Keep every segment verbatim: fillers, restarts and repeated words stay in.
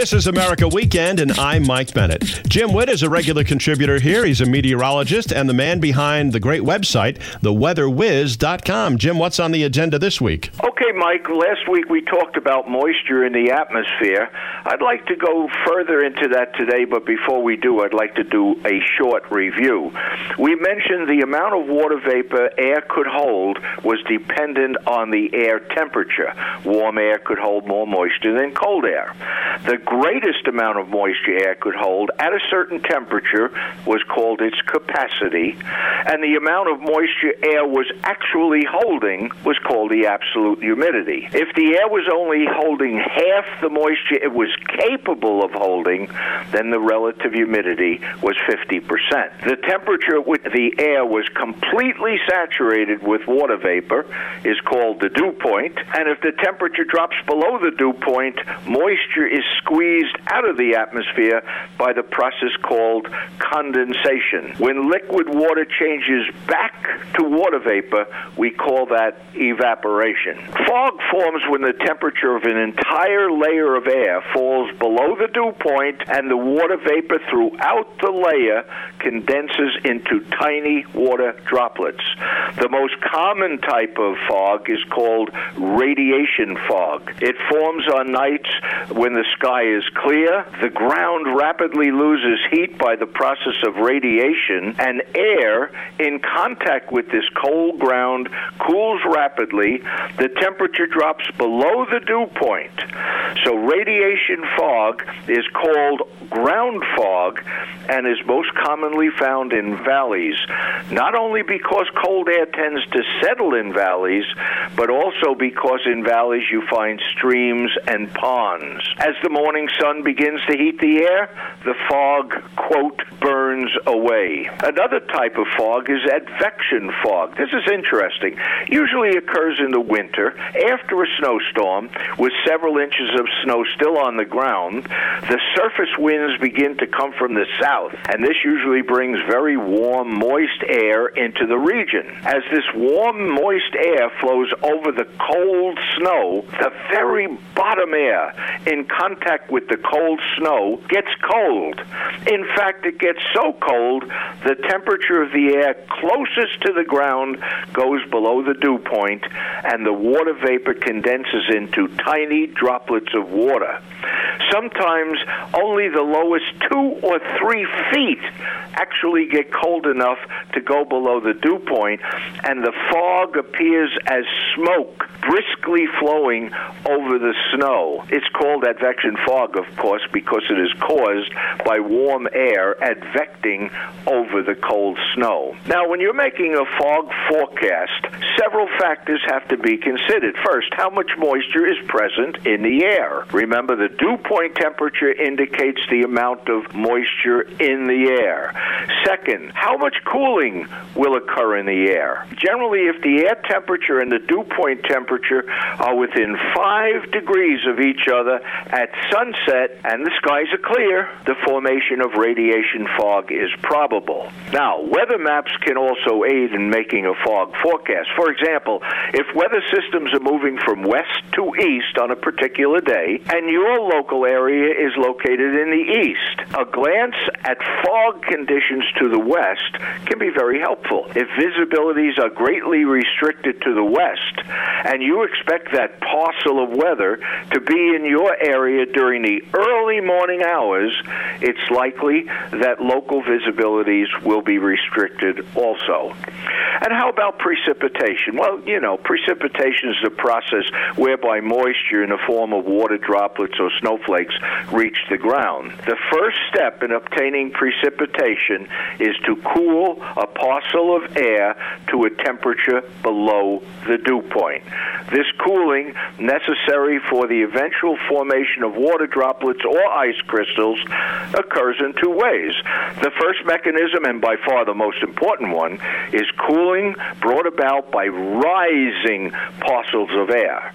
This is America Weekend, and I'm Mike Bennett. Jim Witt is a regular contributor here. He's a meteorologist and the man behind the great website, the weather wiz dot com. Jim, what's on the agenda this week? Okay, Mike, last week we talked about moisture in the atmosphere. I'd like to go further into that today, but before we do, I'd like to do a short review. We mentioned the amount of water vapor air could hold was dependent on the air temperature. Warm air could hold more moisture than cold air. The greatest amount of moisture air could hold at a certain temperature was called its capacity, and the amount of moisture air was actually holding was called the absolute humidity. If the air was only holding half the moisture it was capable of holding, then the relative humidity was fifty percent. The temperature with the air was completely saturated with water vapor is called the dew point, and if the temperature drops below the dew point, moisture is squeezed out of the atmosphere by the process called condensation. When liquid water changes back to water vapor, we call that evaporation. Fog forms when the temperature of an entire layer of air falls below the dew point and the water vapor throughout the layer condenses into tiny water droplets. The most common type of fog is called radiation fog. It forms on nights when the sky is clear, the ground rapidly loses heat by the process of radiation, and air in contact with this cold ground cools rapidly. The temperature drops below the dew point. So radiation fog is called ground fog and is most commonly found in valleys, not only because cold air tends to settle in valleys, but also because in valleys you find streams and ponds. As the morning sun begins to heat the air, the fog, quote, burns away. Another type of fog is advection fog. This is interesting. Usually occurs in the winter after a snowstorm with several inches of snow still on the ground. The surface winds begin to come from the south, and this usually brings very warm, moist air into the region. As this warm, moist air flows over the cold snow, the very bottom air in contact with the cold snow gets cold. In fact, it gets so cold, the temperature of the air closest to the ground goes below the dew point, and the water vapor condenses into tiny droplets of water. Sometimes only the lowest two or three feet actually get cold enough to go below the dew point, and the fog appears as smoke briskly flowing over the snow. It's called advection fog, of course, because it is caused by warm air advecting over the cold snow. Now, when you're making a fog forecast, several factors have to be considered. First, how much moisture is present in the air? Remember, the dew point temperature indicates the amount of moisture in the air. Second, how much cooling will occur in the air? Generally, if the air temperature and the dew point temperature are within five degrees of each other at sunset and the skies are clear, the formation of radiation fog is probable. Now, weather maps can also aid in making a fog forecast. For example, if weather systems are moving from west to east on a particular day, and your local area is located in the east, a glance at fog conditions to the west can be very helpful. If visibilities are greatly restricted to the west, and you expect that parcel of weather to be in your area during the early morning hours, it's likely that local visibilities will be restricted also. And how about precipitation? Well, you know, precipitation is the process whereby moisture in the form of water droplets or snowflakes reach the ground. The first step in obtaining precipitation is to cool a parcel of air to a temperature below the dew point. This cooling, necessary for the eventual formation of water droplets or ice crystals, occurs in two ways. The first mechanism, and by far the most important one, is cooling brought about by rising parcels of air.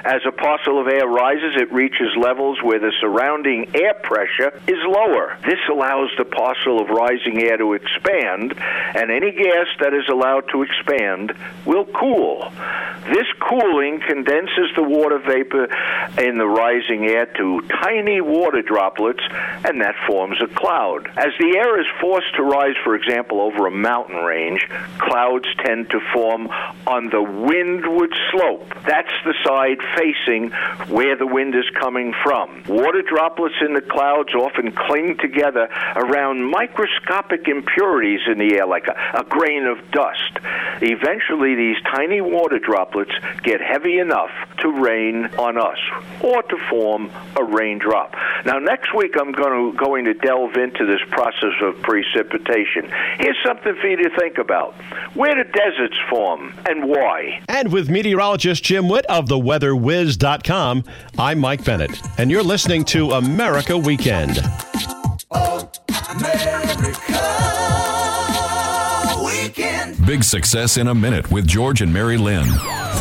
As a parcel of air rises, it reaches levels where the surrounding air pressure is lower. This allows the parcel of rising air to expand, and any gas that is allowed to expand will cool. This cooling condenses the water vapor in the rising air to tiny water droplets, and that forms a cloud. As the air is forced to rise, for example, over a mountain range, clouds tend to form on the windward slope. That's the side facing where the wind is coming from. Water droplets in the clouds often cling together around microscopic impurities in the air, like a, a grain of dust. Eventually, these tiny water droplets get heavy enough to rain on us or to form a raindrop. Now, next week, I'm going to, going to delve into this process of precipitation. Here's something for you to think about. Where do deserts form and why? And with meteorologist Jim Witt of the weather whiz dot com, I'm Mike Bennett, and you're listening to America Weekend. Oh, America Weekend. Big Success in a Minute with George and Mary Lynn.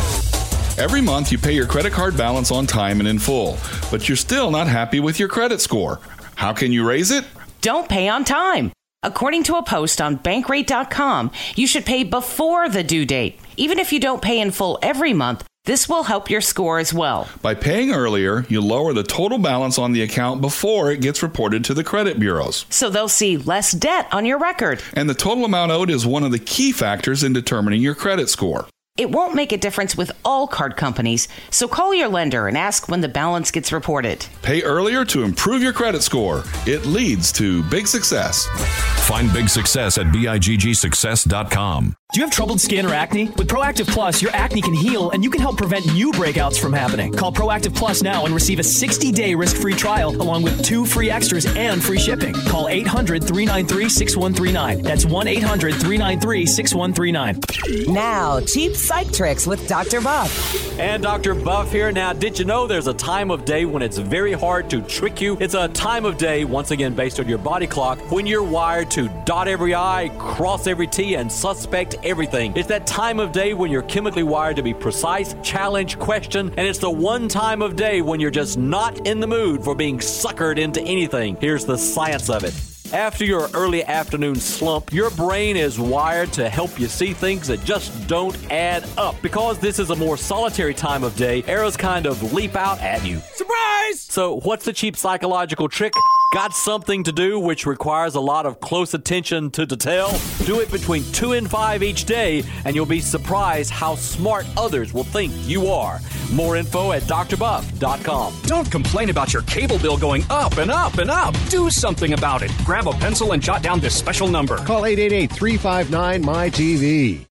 Every month you pay your credit card balance on time and in full, but you're still not happy with your credit score. How can you raise it? Don't pay on time. According to a post on bankrate dot com, you should pay before the due date. Even if you don't pay in full every month, this will help your score as well. By paying earlier, you lower the total balance on the account before it gets reported to the credit bureaus. So they'll see less debt on your record. And the total amount owed is one of the key factors in determining your credit score. It won't make a difference with all card companies, so call your lender and ask when the balance gets reported. Pay earlier to improve your credit score. It leads to big success. Find Big Success at big success dot com. Do you have troubled skin or acne? With Proactive Plus, your acne can heal and you can help prevent new breakouts from happening. Call Proactive Plus now and receive a sixty-day risk-free trial along with two free extras and free shipping. Call eight hundred, three nine three, six one three nine. That's one eight hundred, three nine three, six one three nine. Now, cheap psych tricks with Doctor Buff. And Doctor Buff here. Now, did you know there's a time of day when it's very hard to trick you? It's a time of day, once again, based on your body clock, when you're wired to dot every I, cross every T, and suspect everything. It's that time of day when you're chemically wired to be precise, challenge, question, and it's the one time of day when you're just not in the mood for being suckered into anything. Here's the science of it. After your early afternoon slump, your brain is wired to help you see things that just don't add up. Because this is a more solitary time of day, arrows kind of leap out at you. Surprise! So what's the cheap psychological trick? Got something to do which requires a lot of close attention to detail? Do it between two and five each day, and you'll be surprised how smart others will think you are. More info at D R buff dot com. Don't complain about your cable bill going up and up and up. Do something about it. Grab a pencil and jot down this special number. Call eight eight eight, three five nine, M Y T V.